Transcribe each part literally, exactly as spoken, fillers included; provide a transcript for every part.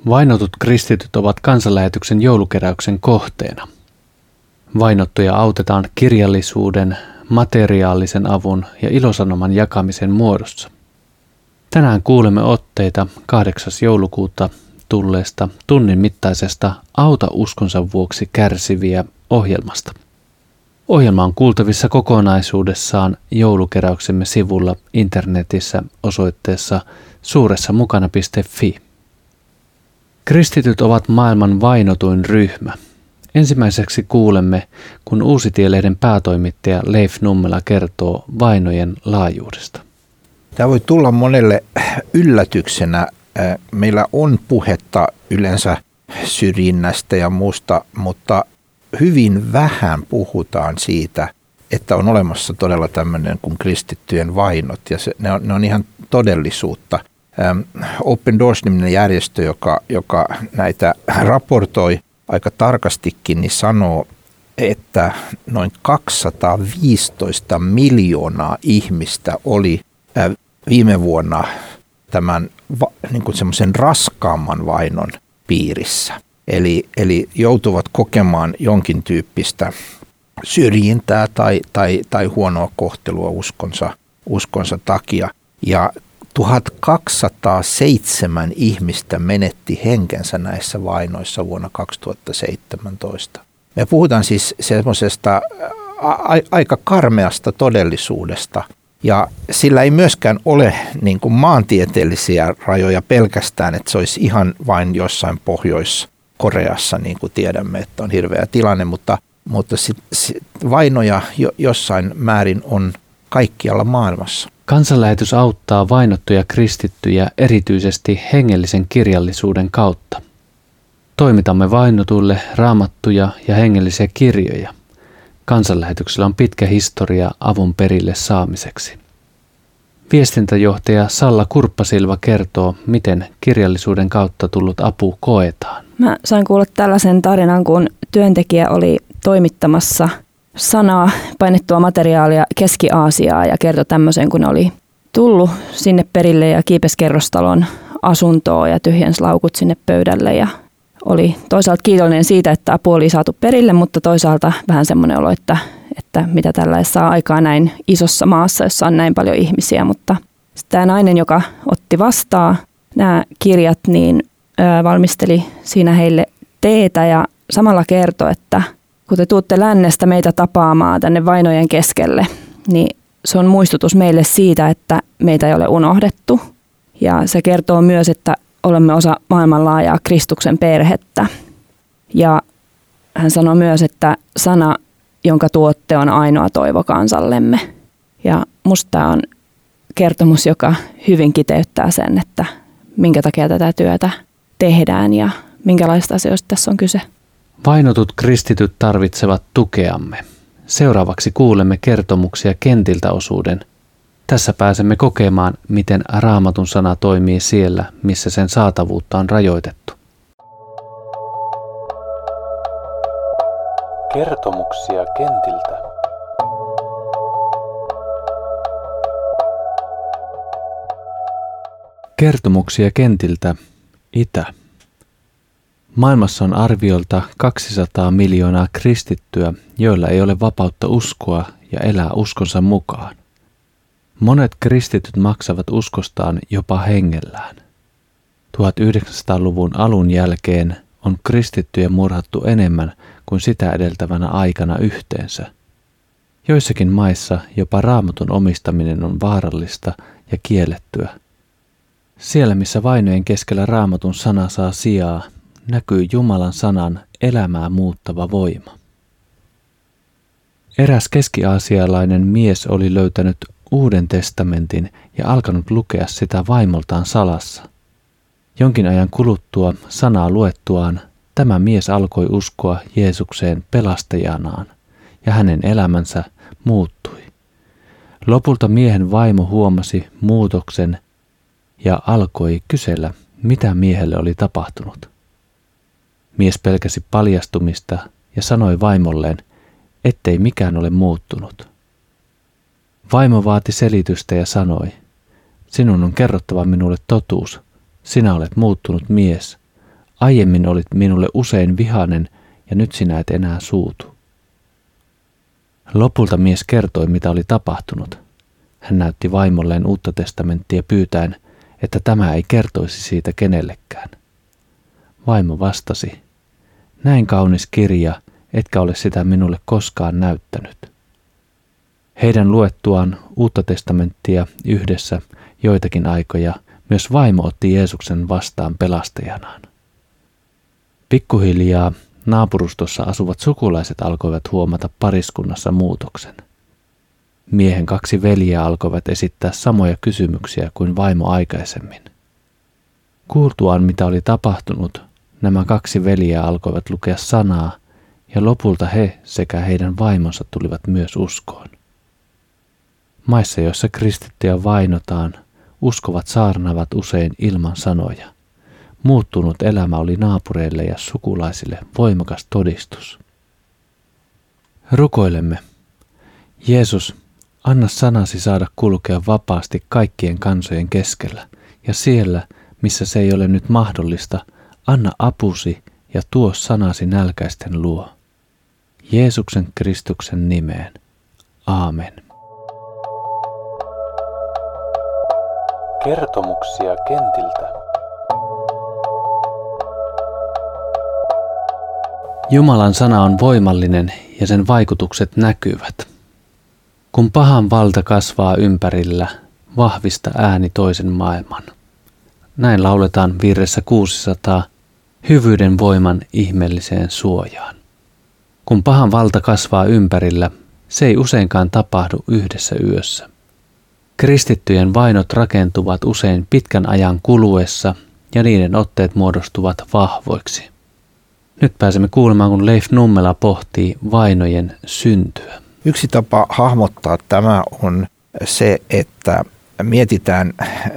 Vainotut kristityt ovat kansanlähetyksen joulukeräyksen kohteena. Vainottuja autetaan kirjallisuuden, materiaalisen avun ja ilosanoman jakamisen muodossa. Tänään kuulemme otteita kahdeksas joulukuuta tulleesta tunnin mittaisesta Auta uskonsa vuoksi kärsiviä -ohjelmasta. Ohjelma on kuultavissa kokonaisuudessaan joulukeräyksemme sivulla internetissä osoitteessa suuressamukana piste fi. Kristityt ovat maailman vainotuin ryhmä. Ensimmäiseksi kuulemme, kun Uusitielehden päätoimittaja Leif Nummela kertoo vainojen laajuudesta. Tämä voi tulla monelle yllätyksenä. Meillä on puhetta yleensä syrjinnästä ja muusta, mutta hyvin vähän puhutaan siitä, että on olemassa todella tämmöinen kuin kristittyjen vainot, ja se, ne, on, ne on ihan todellisuutta. Open Doors-niminen järjestö, joka, joka näitä raportoi aika tarkastikin, niin sanoo, että noin kaksisataaviisitoista miljoonaa ihmistä oli viime vuonna tämän niin kuin semmoisen raskaamman vainon piirissä. Eli, eli joutuvat kokemaan jonkin tyyppistä syrjintää tai, tai, tai huonoa kohtelua uskonsa, uskonsa takia. Ja tuhatkaksisataaseitsemän ihmistä menetti henkensä näissä vainoissa vuonna kaksituhattaseitsemäntoista. Me puhutaan siis semmoisesta aika karmeasta todellisuudesta, ja sillä ei myöskään ole niin kuin maantieteellisiä rajoja pelkästään, että se olisi ihan vain jossain Pohjois-Koreassa, niin kuin tiedämme, että on hirveä tilanne, mutta, mutta sit, sit vainoja jo, jossain määrin on kaikkialla maailmassa. Kansanlähetys auttaa vainottuja kristittyjä erityisesti hengellisen kirjallisuuden kautta. Toimitamme vainotuille raamattuja ja hengellisiä kirjoja. Kansanlähetyksellä on pitkä historia avun perille saamiseksi. Viestintäjohtaja Salla Kurppasilva kertoo, miten kirjallisuuden kautta tullut apu koetaan. Mä sain kuulla tällaisen tarinan, kun työntekijä oli toimittamassa sanaa, painettua materiaalia Keski-Aasiaa ja kertoi tämmöisen, kun oli tullut sinne perille ja kiipesi kerrostalon asuntoon ja tyhjensi laukut sinne pöydälle ja oli toisaalta kiitollinen siitä, että apu oli saatu perille, mutta toisaalta vähän semmoinen olo, että, että mitä tällaista saa aikaa näin isossa maassa, jossa on näin paljon ihmisiä. Mutta tämä nainen, joka otti vastaan nämä kirjat, niin valmisteli siinä heille teetä ja samalla kertoi, että kun te tuutte lännestä meitä tapaamaan tänne vainojen keskelle, niin se on muistutus meille siitä, että meitä ei ole unohdettu. Ja se kertoo myös, että olemme osa maailmanlaajaa Kristuksen perhettä. Ja hän sanoi myös, että sana, jonka tuotte, on ainoa toivo kansallemme. Ja musta tämä on kertomus, joka hyvin kiteyttää sen, että minkä takia tätä työtä tehdään ja minkälaista asioista tässä on kyse. Vainotut kristityt tarvitsevat tukeamme. Seuraavaksi kuulemme kertomuksia kentiltä -osuuden. Tässä pääsemme kokemaan, miten Raamatun sana toimii siellä, missä sen saatavuutta on rajoitettu. Kertomuksia kentiltä. Kertomuksia kentiltä, Itä. Maailmassa on arviolta kaksisataa miljoonaa kristittyä, joilla ei ole vapautta uskoa ja elää uskonsa mukaan. Monet kristityt maksavat uskostaan jopa hengellään. tuhatyhdeksänsataaluvun alun jälkeen on kristittyjä murhattu enemmän kuin sitä edeltävänä aikana yhteensä. Joissakin maissa jopa Raamatun omistaminen on vaarallista ja kiellettyä. Siellä, missä vainojen keskellä Raamatun sana saa sijaa, näkyy Jumalan sanan elämää muuttava voima. Eräs keski-aasialainen mies oli löytänyt Uuden testamentin ja alkanut lukea sitä vaimoltaan salassa. Jonkin ajan kuluttua sanaa luettuaan tämä mies alkoi uskoa Jeesukseen pelastajanaan ja hänen elämänsä muuttui. Lopulta miehen vaimo huomasi muutoksen ja alkoi kysellä, mitä miehelle oli tapahtunut. Mies pelkäsi paljastumista ja sanoi vaimolleen, ettei mikään ole muuttunut. Vaimo vaati selitystä ja sanoi, sinun on kerrottava minulle totuus, sinä olet muuttunut mies, Aiemmin olit minulle usein vihainen ja nyt sinä et enää suutu. Lopulta mies kertoi, mitä oli tapahtunut. Hän näytti vaimolleen Uutta testamenttia pyytäen, että tämä ei kertoisi siitä kenellekään. Vaimo vastasi, näin kaunis kirja, etkä ole sitä minulle koskaan näyttänyt. Heidän luettuaan Uutta testamenttia yhdessä joitakin aikoja myös vaimo otti Jeesuksen vastaan pelastajanaan. Pikkuhiljaa naapurustossa asuvat sukulaiset alkoivat huomata pariskunnassa muutoksen. Miehen kaksi veljeä alkoivat esittää samoja kysymyksiä kuin vaimo aikaisemmin. Kuultuaan, mitä oli tapahtunut, nämä kaksi veljeä alkoivat lukea sanaa, ja lopulta he sekä heidän vaimonsa tulivat myös uskoon. Maissa, joissa kristittyjä vainotaan, uskovat saarnaavat usein ilman sanoja. Muuttunut elämä oli naapureille ja sukulaisille voimakas todistus. Rukoilemme. Jeesus, anna sanasi saada kulkea vapaasti kaikkien kansojen keskellä, ja siellä, missä se ei ole nyt mahdollista, anna apusi ja tuo sanasi nälkäisten luo. Jeesuksen Kristuksen nimeen. Aamen. Kertomuksia kentiltä. Jumalan sana on voimallinen ja sen vaikutukset näkyvät. Kun pahan valta kasvaa ympärillä, vahvista ääni toisen maailman. Näin lauletaan virressä kuusisataa hyvyyden voiman ihmeelliseen suojaan. Kun pahan valta kasvaa ympärillä, se ei useinkaan tapahdu yhdessä yössä. Kristittyjen vainot rakentuvat usein pitkän ajan kuluessa ja niiden otteet muodostuvat vahvoiksi. Nyt pääsemme kuulemaan, kun Leif Nummela pohtii vainojen syntyä. Yksi tapa hahmottaa tämä on se, että mietitään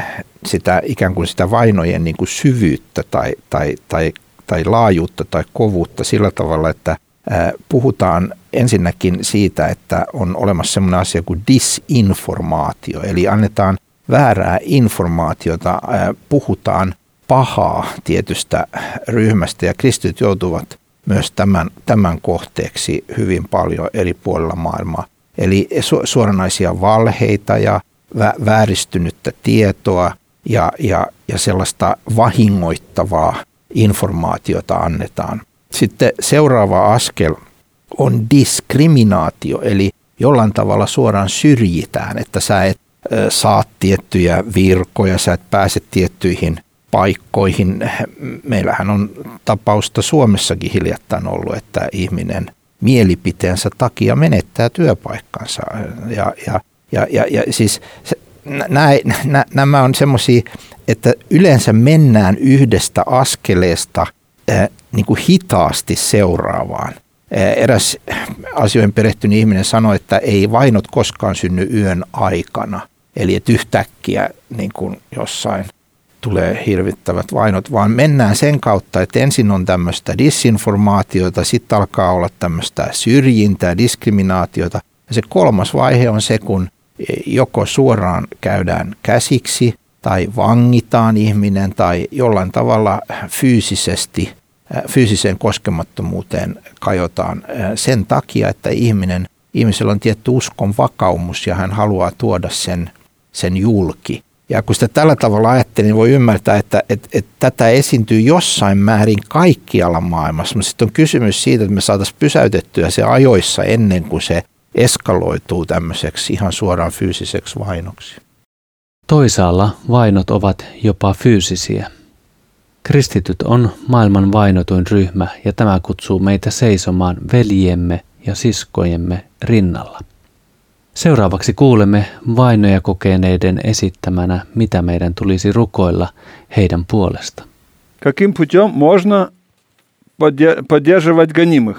sitä ikään kuin sitä vainojen niin kuin syvyyttä tai, tai, tai, tai laajuutta tai kovuutta sillä tavalla, että puhutaan ensinnäkin siitä, että on olemassa sellainen asia kuin disinformaatio, eli annetaan väärää informaatiota, puhutaan pahaa tietystä ryhmästä ja kristityt joutuvat myös tämän, tämän kohteeksi hyvin paljon eri puolilla maailmaa. Eli su, suoranaisia valheita ja vä, vääristynyttä tietoa ja, ja, ja sellaista vahingoittavaa informaatiota annetaan. Sitten seuraava askel on diskriminaatio, eli jollain tavalla suoraan syrjitään, että sä et ö, saa tiettyjä virkoja, sä et pääse tiettyihin paikkoihin. Meillähän on tapausta Suomessakin hiljattain ollut, että ihminen mielipiteensä takia menettää työpaikkansa. Ja, ja, ja, ja, ja siis se, nä, nä, nämä on semmoisia, että yleensä mennään yhdestä askeleesta äh, niin kuin hitaasti seuraavaan. Äh, eräs asioihin perehtynyt ihminen sanoi, että ei vainot koskaan synny yön aikana. Eli että yhtäkkiä niin kuin jossain tulee hirvittävät vainot, vaan mennään sen kautta, että ensin on tämmöistä disinformaatiota, sitten alkaa olla tämmöistä syrjintää, diskriminaatiota. Ja se kolmas vaihe on se, kun joko suoraan käydään käsiksi tai vangitaan ihminen tai jollain tavalla fyysisesti, fyysiseen koskemattomuuteen kajotaan sen takia, että ihminen, ihmisellä on tietty uskon vakaumus ja hän haluaa tuoda sen, sen julki. Ja kun sitä tällä tavalla ajattelee, niin voi ymmärtää, että, että, että tätä esiintyy jossain määrin kaikkialla maailmassa. Mutta sitten on kysymys siitä, että me saataisiin pysäytettyä se ajoissa ennen kuin se eskaloituu tämmöiseksi ihan suoraan fyysiseksi vainoksi. Toisaalla vainot ovat jopa fyysisiä. Kristityt on maailman vainotuin ryhmä ja tämä kutsuu meitä seisomaan veljemme ja siskojemme rinnalla. Seuraavaksi kuulemme vainoja kokeneiden esittämänä, mitä meidän tulisi rukoilla heidän puolesta. Каким путем можно поддерживать гонимых?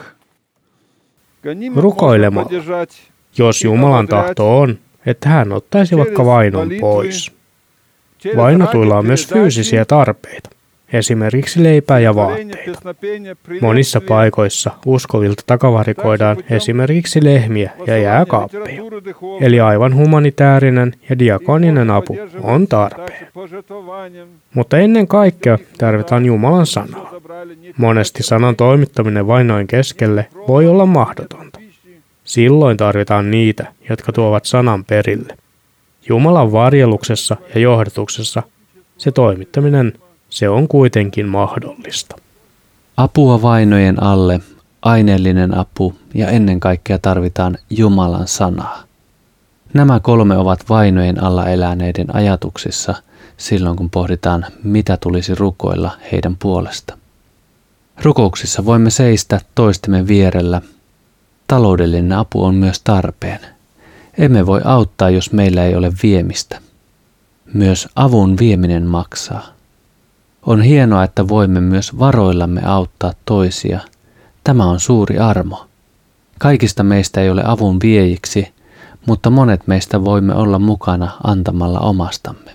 Rukoilemalla, jos Jumalan tahto on, että hän ottaisi vaikka vainon pois. Vainotuilla on myös fyysisiä tarpeita, esimerkiksi leipää ja vaatteita. Monissa paikoissa uskovilta takavarikoidaan esimerkiksi lehmiä ja jääkaappeja. Eli aivan humanitäärinen ja diakoninen apu on tarpeen. Mutta ennen kaikkea tarvitaan Jumalan sanaa. Monesti sanan toimittaminen vainojen keskelle voi olla mahdotonta. Silloin tarvitaan niitä, jotka tuovat sanan perille. Jumalan varjeluksessa ja johdatuksessa se toimittaminen, se on kuitenkin mahdollista. Apua vainojen alle, aineellinen apu ja ennen kaikkea tarvitaan Jumalan sanaa. Nämä kolme ovat vainojen alla eläneiden ajatuksissa silloin, kun pohditaan, mitä tulisi rukoilla heidän puolesta. Rukouksissa voimme seistä toistemme vierellä. Taloudellinen apu on myös tarpeen. Emme voi auttaa, jos meillä ei ole viemistä. Myös avun vieminen maksaa. On hienoa, että voimme myös varoillamme auttaa toisia. Tämä on suuri armo. Kaikista meistä ei ole avun viejiksi, mutta monet meistä voimme olla mukana antamalla omastamme.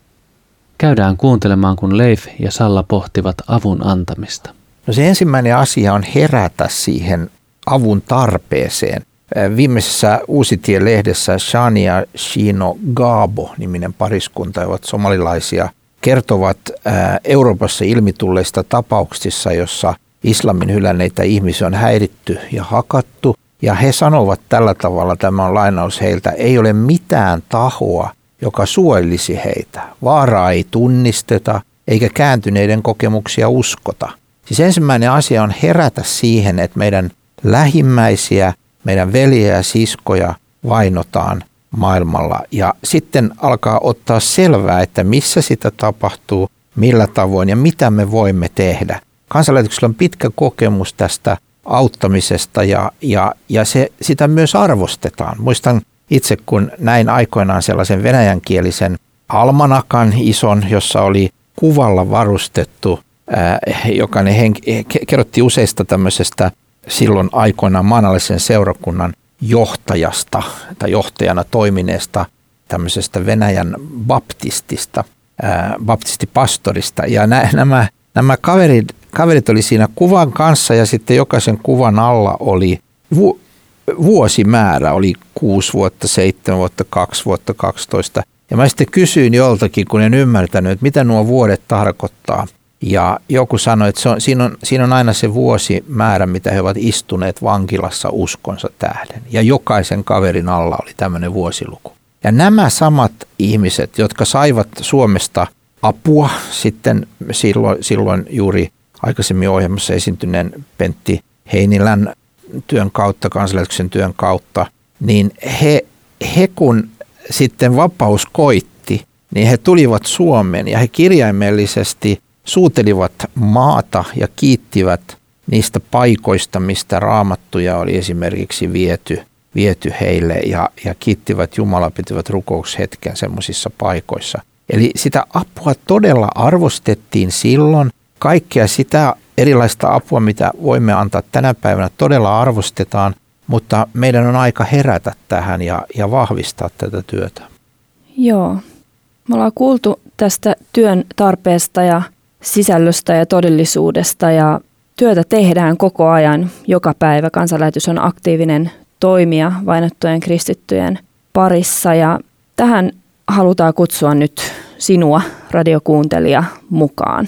Käydään kuuntelemaan, kun Leif ja Salla pohtivat avun antamista. No se ensimmäinen asia on herätä siihen avun tarpeeseen. Viimeisessä Uusitien-lehdessä Shani ja Shino Gabo-niminen pariskunta, ovat somalilaisia, kertovat Euroopassa ilmitulleista tapauksissa, jossa islamin hylänneitä ihmisiä on häiritty ja hakattu. Ja he sanovat tällä tavalla, tämä on lainaus heiltä, ei ole mitään tahoa, joka suojelisi heitä. Vaaraa ei tunnisteta eikä kääntyneiden kokemuksia uskota. Siis ensimmäinen asia on herätä siihen, että meidän lähimmäisiä, meidän veljiä ja siskoja vainotaan maailmalla. Ja sitten alkaa ottaa selvää, että missä sitä tapahtuu, millä tavoin ja mitä me voimme tehdä. Kansanlähetyksellä on pitkä kokemus tästä auttamisesta ja, ja, ja se, sitä myös arvostetaan. Muistan itse, kun näin aikoinaan sellaisen venäjänkielisen almanakan ison, jossa oli kuvalla varustettu, ää, jokainen henki, kerrotti useista tämmöisestä silloin aikoinaan maanalaisen seurakunnan johtajasta tai johtajana toimineesta tämmöisestä Venäjän baptistista, ää, baptistipastorista. Ja nä, nämä, nämä kaverit, kaverit oli siinä kuvan kanssa ja sitten jokaisen kuvan alla oli vu, vuosimäärä, oli kuusi vuotta, seitsemän vuotta, kaksi vuotta, kaksitoista. Ja mä sitten kysyin joltakin, kun en ymmärtänyt, että mitä nuo vuodet tarkoittaa. Ja joku sanoi, että se on, siinä, on, siinä on aina se vuosimäärä, mitä he ovat istuneet vankilassa uskonsa tähden. Ja jokaisen kaverin alla oli tämmöinen vuosiluku. Ja nämä samat ihmiset, jotka saivat Suomesta apua sitten silloin, silloin juuri aikaisemmin ohjelmassa esiintyneen Pentti Heinilän työn kautta, Kansanlähetyksen työn kautta, niin he, he kun sitten vapaus koitti, niin he tulivat Suomeen ja he kirjaimellisesti suutelivat maata ja kiittivät niistä paikoista, mistä raamattuja oli esimerkiksi viety, viety heille ja, ja kiittivät Jumalaa, pitivät rukoushetken semmoisissa paikoissa. Eli sitä apua todella arvostettiin silloin. Kaikkea sitä erilaista apua, mitä voimme antaa tänä päivänä, todella arvostetaan, mutta meidän on aika herätä tähän ja, ja vahvistaa tätä työtä. Joo. Me ollaan kuultu tästä työn tarpeesta ja sisällöstä ja todellisuudesta ja työtä tehdään koko ajan, joka päivä. Kansanlähetys on aktiivinen toimija vainottujen kristittyjen parissa ja tähän halutaan kutsua nyt sinua, radiokuuntelija, mukaan.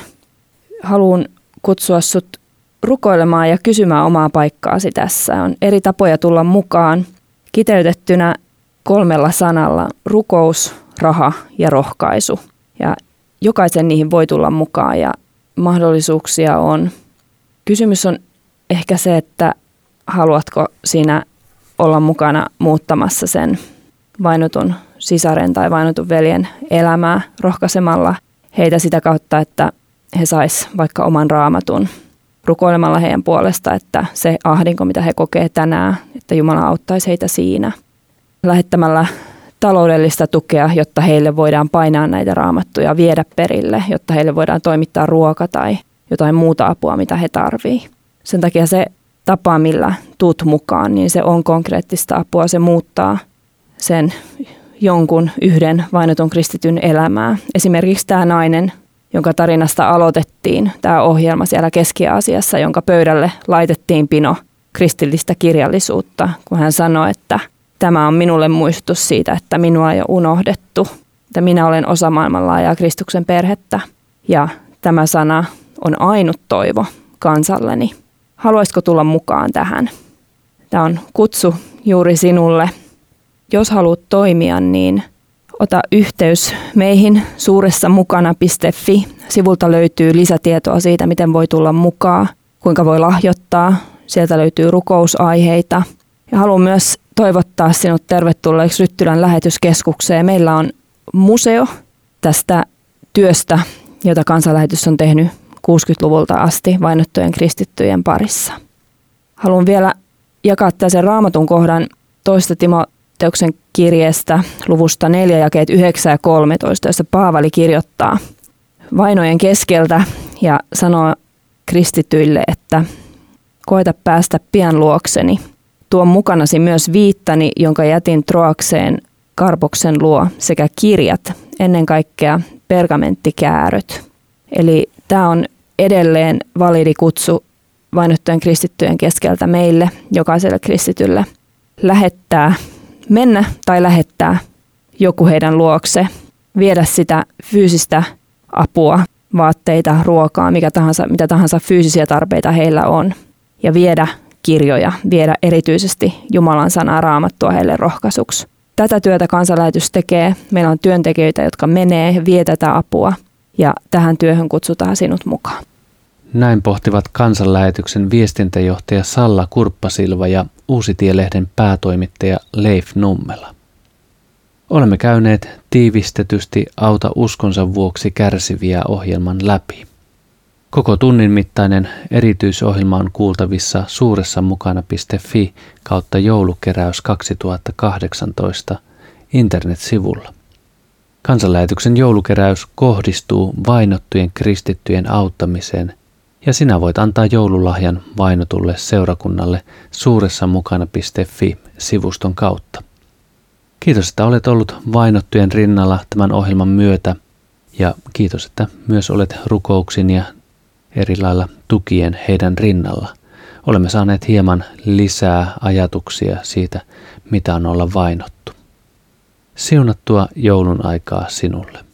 Haluan kutsua sut rukoilemaan ja kysymään omaa paikkaasi tässä. On eri tapoja tulla mukaan kiteytettynä kolmella sanalla: rukous, raha ja rohkaisu. Ja jokaisen niihin voi tulla mukaan ja mahdollisuuksia on. Kysymys on ehkä se, että haluatko sinä olla mukana muuttamassa sen vainotun sisaren tai vainotun veljen elämää rohkaisemalla heitä sitä kautta, että he sais vaikka oman raamatun, rukoilemalla heidän puolesta, että se ahdinko, mitä he kokee tänään, että Jumala auttaisi heitä siinä. Lähettämällä taloudellista tukea, jotta heille voidaan painaa näitä raamattuja, viedä perille, jotta heille voidaan toimittaa ruoka tai jotain muuta apua, mitä he tarvii. Sen takia se tapa, millä tuut mukaan, niin se on konkreettista apua. Se muuttaa sen jonkun yhden vainotun kristityn elämää. Esimerkiksi tämä nainen, jonka tarinasta aloitettiin tämä ohjelma siellä Keski-Aasiassa, jonka pöydälle laitettiin pino kristillistä kirjallisuutta, kun hän sanoi, että tämä on minulle muistutus siitä, että minua ei ole unohdettu, että minä olen osa maailmanlaajaa Kristuksen perhettä ja tämä sana on ainut toivo kansalleni. Haluaisitko tulla mukaan tähän? Tämä on kutsu juuri sinulle. Jos haluat toimia, niin ota yhteys meihin suuressamukana piste fi. Sivulta löytyy lisätietoa siitä, miten voi tulla mukaan, kuinka voi lahjoittaa. Sieltä löytyy rukousaiheita. Ja haluan myös toivottaa sinut tervetulleeksi Ryttylän lähetyskeskukseen. Meillä on museo tästä työstä, jota Kansanlähetys on tehnyt kuusikymmentäluvulta asti vainottujen kristittyjen parissa. Haluan vielä jakaa sen Raamatun kohdan toista Timoteuksen kirjeestä luvusta neljä jakeet yhdeksän ja kolmetoista, jossa Paavali kirjoittaa vainojen keskeltä ja sanoo kristityille, että koeta päästä pian luokseni. Tuon mukanasi myös viittani, jonka jätin Troakseen Karpoksen luo, sekä kirjat, ennen kaikkea pergamenttikääröt. Eli tämä on edelleen validi kutsu vainottujen kristittyjen keskeltä meille, jokaiselle kristitylle, lähettää, mennä tai lähettää joku heidän luokse, viedä sitä fyysistä apua, vaatteita, ruokaa, mikä tahansa, mitä tahansa fyysisiä tarpeita heillä on, ja viedä kirjoja, viedä erityisesti Jumalan sanaa, Raamattua heille rohkaisuksi. Tätä työtä Kansanlähetys tekee. Meillä on työntekijöitä, jotka menee, vie tätä apua, ja tähän työhön kutsutaan sinut mukaan. Näin pohtivat Kansanlähetyksen viestintäjohtaja Salla Kurppasilva ja Uusitie-lehden päätoimittaja Leif Nummela. Olemme käyneet tiivistetysti Auta uskonsa vuoksi kärsiviä ohjelman läpi. Koko tunnin mittainen erityisohjelma on kuultavissa suuressamukana piste fi kautta joulukeräys kaksituhattakahdeksantoista internetsivulla. Kansanlähetyksen joulukeräys kohdistuu vainottujen kristittyjen auttamiseen, ja sinä voit antaa joululahjan vainotulle seurakunnalle suuressamukana piste fi-sivuston kautta. Kiitos, että olet ollut vainottujen rinnalla tämän ohjelman myötä, ja kiitos, että myös olet rukouksin ja eri lailla tukien heidän rinnalla. Olemme saaneet hieman lisää ajatuksia siitä, mitä on olla vainottu. Siunattua joulun aikaa sinulle.